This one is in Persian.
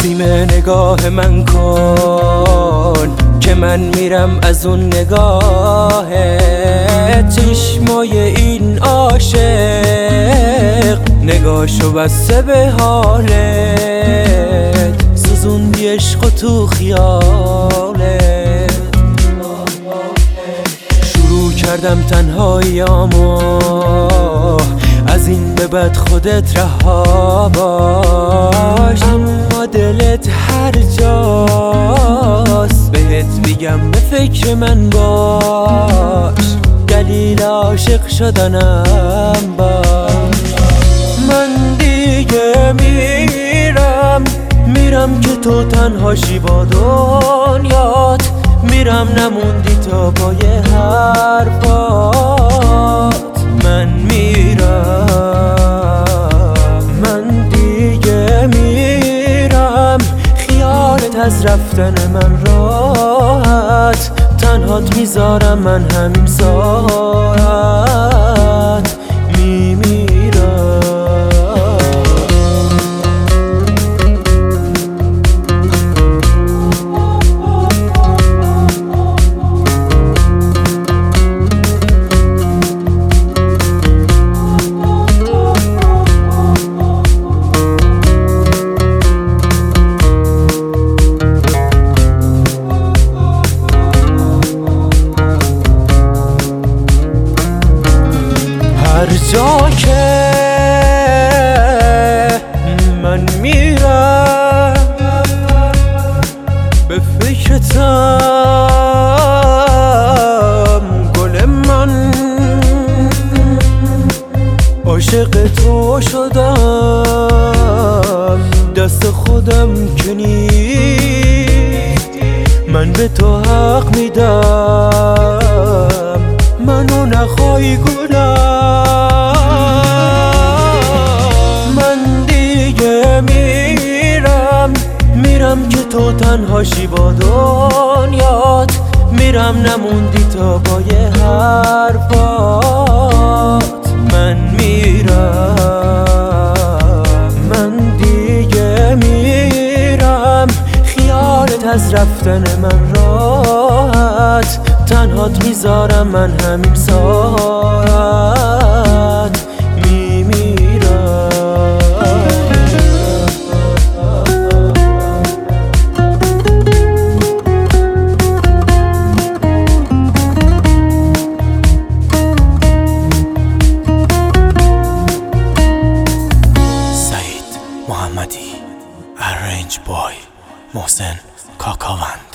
بیم نگاه من کن که من میرم از اون نگاه چشمای این عاشق، نگاهشو بسته به حالت، سوزوندی عشق و تو خیالت. شروع کردم تنهاییامو، از این به بعد خودت رها باش، اما دلت هر جاست بهت میگم به فکر من باش، دلیل عاشق شدنم باش. من دیگه میرم که تو تنهاشی با دنیات، میرم نموندی تا پای حرفات. من دیگه میرم، خیالت از رفتن من راحت، تنهات میذارم من همین ساعت میمیرم. هر جا که من میرم به فکرتم، گل من عاشق تو شدم، دست خودم که نیست من به تو حق میدم، منو نخواهی گلم. من دیگه میرم که تو تنهاشی با دنیات، میرم نموندی تا پای حرفات. من دیگه میرم، خیالت از رفتن من راحت، تنهات میذارم من همین ساعت میمیرم. سعید محمدی، Arrange Boy، محسن کاکاوند.